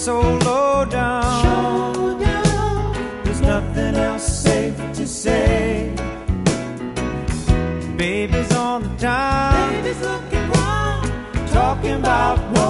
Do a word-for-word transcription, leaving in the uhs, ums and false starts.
so low down. There's nothing else safe to say. Baby's on the town, baby's looking round, talking about what